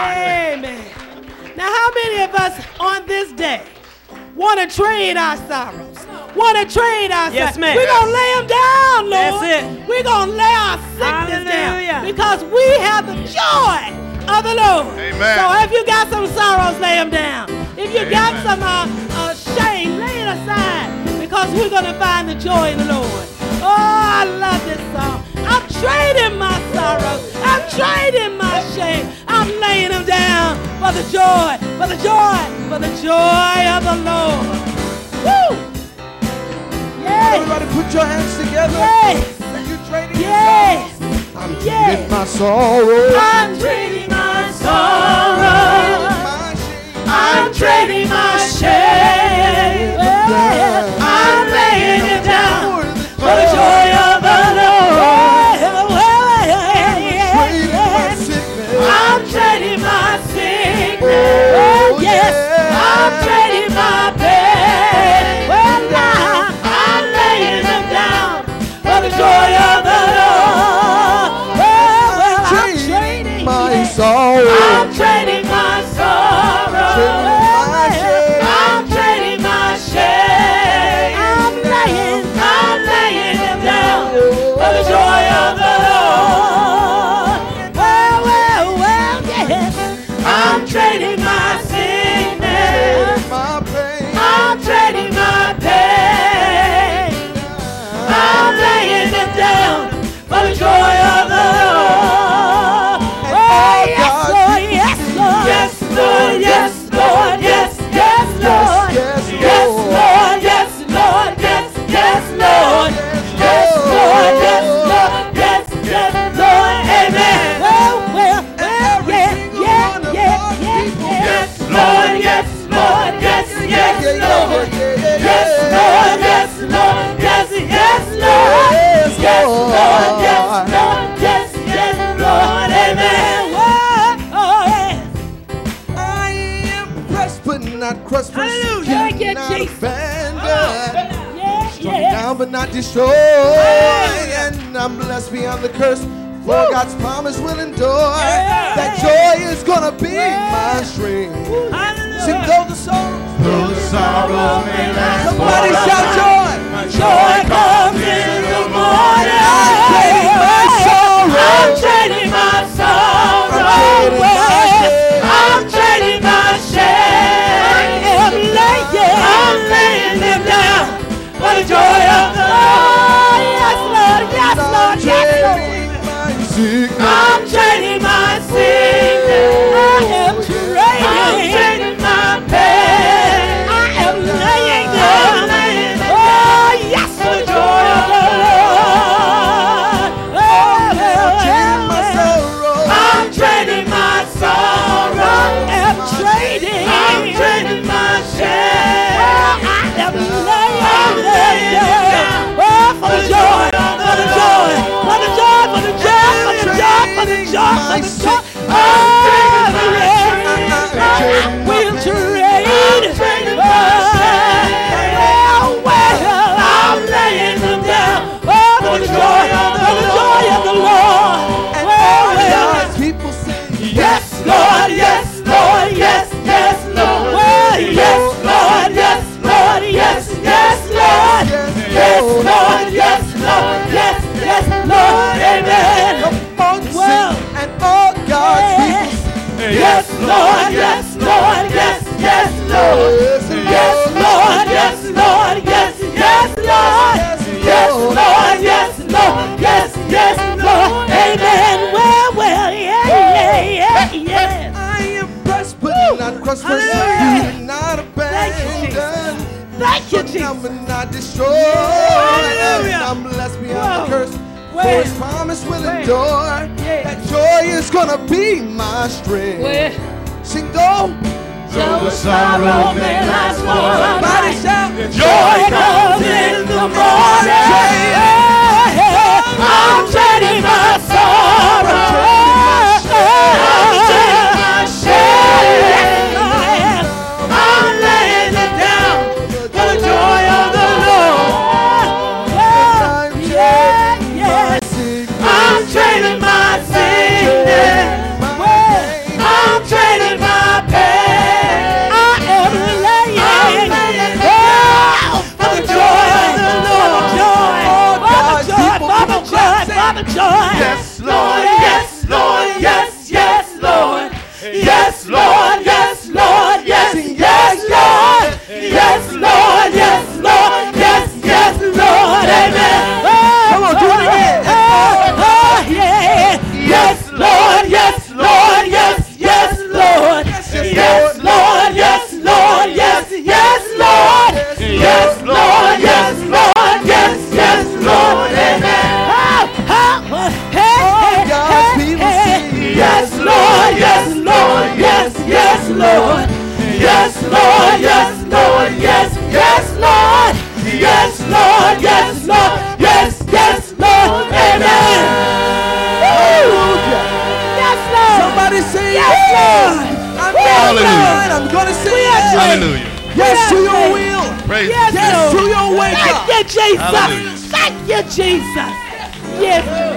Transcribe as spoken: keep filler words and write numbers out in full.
Amen. Now, how many of us on this day want to trade our sorrows? Want to trade our yes, sorrows? We're going to lay them down, Lord. That's it. We're going to lay our sickness Hallelujah. Down because we have the joy of the Lord. Amen. So if you got some sorrows, lay them down. If you Amen. got some uh, uh, shame, lay it aside because we're going to find the joy in the Lord. Oh, I love this song. I'm trading my sorrows. I'm trading my shame. I'm laying them down for the joy, for the joy, for the joy of the Lord. Woo! Yes. Everybody put your hands together. Yes. Are you trading yes. your sorrow? I'm yes. trading my sorrow. I'm trading my sorrow. I'm trading my shame. Well, I'm laying it down for the joy of the Lord. I'm trading my sickness. Oh, yes. I'm trading my pain. Well, now I'm laying them down for the joy of the Lord. Well, well, I'm trading my sorrow. I'm trading my sorrow. I'm trading my shame. I'm laying, I'm laying them down for the joy of the Lord. Well, well, well, yes. I'm trading my sickness. I'm trading my pain. I'm laying them down for the joy of the Lord. Oh, yes, Lord, yes, Lord. Yes, Lord, yes, Lord, yes, yes, Lord. Yes, Lord, yes, Lord, yes, yes, Lord. Yes, Lord, yes, Lord, yes, yes, Lord. Amen. Well, well, well, yeah, yeah, yeah, yeah, yes, Lord, yes, Lord, yes, yes, Lord. Yes, Lord, yes, Lord, yes, yes, Lord. Yes, Lord, yes, Lord, yes, yes, Lord. Amen. Oh, yes. I am pressed but not crushed, persecuted, not abandoned. Struck down but not destroyed. And I'm blessed beyond the curse, for God's promise will endure. That joy is gonna be my strength. Sing though the sorrow, though the sorrow may last. Somebody shout joy. Joy comes in the morning. I'm trading my sorrow. I'm trading my shame. I'm laying, I'm laying them down for the joy of the Lord. Yes, Lord, yes, Lord, yes, Lord. I'm trading my sickness. I am trading. I'm trading my pain. I am laying down. Oh, yes, for the joy of the Lord. Oh, I'm trading my sorrow. I'm trading. I'm trading my shame. I am laying down. Oh, for the joy, for the joy, for the joy, for the joy, for the joy, for the joy, for the joy. Oh, yeah. We'll trade. Well, well, I'm laying them down. Oh, for the joy, for the joy of the Lord. Well, well. People say, yes, Lord, yes, Lord, yes, yes, Lord. Well, yes, Lord, yes, Lord, yes, yes, Lord. Yes, Lord, yes, Lord, yes, yes, Lord. Amen. well, and all God's people say, yes, Lord, yes, Lord, yes, yes, Lord. Yes, Lord, yes, Lord, yes, yes, Lord. Yes, Lord, yes, Lord, yes, yes, Lord. Amen. Well, well, yeah, yeah, yeah, yeah. I am blessed, but not crushed, persecuted, not abandoned. Thank you, Jesus. I'm not destroyed. And I'm blessed beyond the curse. For His promise will endure. That joy is gonna be my strength. Sing though. Though the sorrow may last for a Somebody shout. Joy comes in the morning. I'm trading my sorrow. I'm trading my shame. I'm laying it down for the joy of the Lord. Yeah, yeah. I'm trading my sickness. I'm trading Yes, Lord. Yes, Lord. Yes, yes, Lord. Yes, Lord. Yes, Lord. Yes, yes, Lord. Yes, Lord. Yes, Lord. Yes, yes, Lord. Amen. Come on, do it again. Oh, oh, yeah. Yes, Lord. Yes, Lord. Yes, yes, Lord. Yes, Lord. Yes, Lord. Yes, yes, Lord. Yes, Lord. Yes, Lord. Yes, yes, Lord. Amen. Oh, oh, hey, hey, God's hey, people hey. sing. Yes, Lord. Yes, Lord. Yes, yes, Lord. Yes, Lord. Yes, Lord. Yes, yes, Lord. Yes, Lord. Yes, Lord. Yes, yes, Lord. Amen. Hallelujah. Yes, Lord. Somebody say Yes, Lord. I'm Hallelujah. right. I'm gonna say We yes. agree. Hallelujah. Yes to We your agree. will. Praise Yes, the Yes Lord. to your way, Thank God. you, Jesus. Hallelujah. Thank you, Jesus. Yes.